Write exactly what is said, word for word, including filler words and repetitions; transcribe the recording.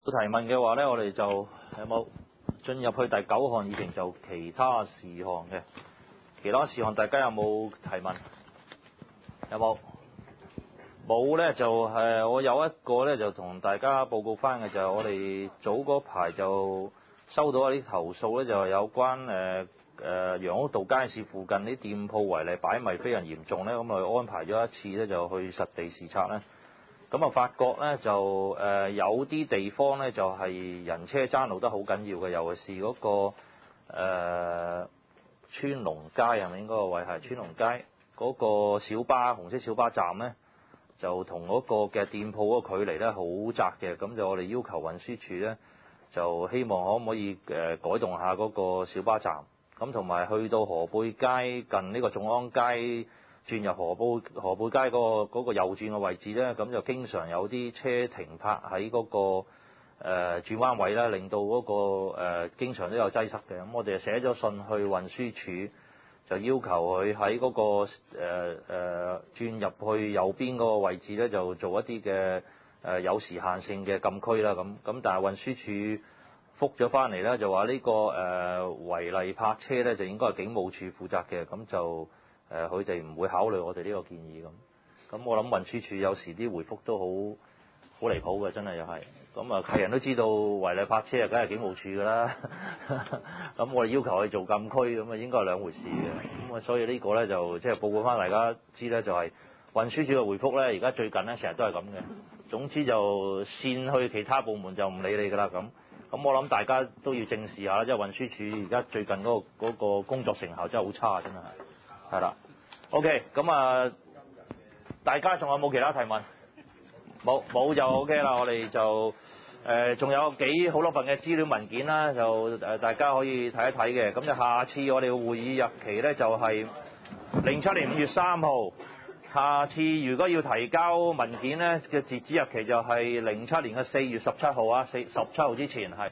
有提問嘅話咧，我哋就有冇進入去第九項議程，就其他事項嘅其他事項，大家有冇提問？有冇？冇咧就係我有一個咧，就同大家報告翻嘅，就係我哋早嗰排就收到一啲投訴咧，就係有關誒誒楊屋道街市附近啲店鋪違例擺賣非常嚴重咧，咁啊安排咗一次咧，就去實地視察咧。咁啊，發覺咧就誒、呃、有啲地方咧就係、是、人車爭路得好緊要嘅，尤其是嗰、那個誒、呃、川龍街係咪應該個位係川龍街嗰個小巴紅色小巴站咧，就同嗰個嘅店鋪嗰個距離咧好窄嘅，咁就我哋要求運輸署咧就希望可唔可以誒、呃、改動下嗰個小巴站，咁同埋去到河背街近呢個眾安街。轉入河背河背街嗰、嗰個嗰個右轉嘅位置咧，咁就經常有啲車停泊喺嗰、嗰個誒、呃、轉彎位啦，令到嗰、嗰個誒、呃、經常都有擠塞嘅。咁我哋寫咗信去運輸署，就要求佢喺嗰個誒誒、呃呃、轉入去右邊嗰個位置咧，就做一啲嘅誒有時限性嘅禁區啦。咁咁但係運輸署覆咗翻嚟咧，就話呢、呢個誒、呃、違例泊車咧，就應該係警務處負責嘅，咁就。誒佢哋唔會考慮我哋呢個建議咁，咁我諗運輸署有時啲回覆都好好離譜嘅，真係又係，咁啊係人都知道違例泊車啊，梗係警務處㗎啦，咁我哋要求佢做禁區咁啊，應該係兩回事嘅，咁啊所以呢個咧就即係報告翻大家知咧，就係運輸署嘅回覆咧，而家最近咧成日都係咁嘅，總之就線去其他部門就唔理你㗎啦咁，咁我諗大家都要正視下啦，即係運輸署而家最近嗰個嗰個工作成效真係好差，真係。係啦 ，OK， 咁啊，大家仲有冇其他提問？冇冇就 OK 啦，我哋就誒仲、呃、有幾好多份嘅資料文件啦，就誒、呃、大家可以睇一睇嘅。咁就下次我哋嘅會議日期咧就係零七年五月三號。下次如果要提交文件咧嘅截止日期就係零七年嘅四月十七號啊，四十七號之前係。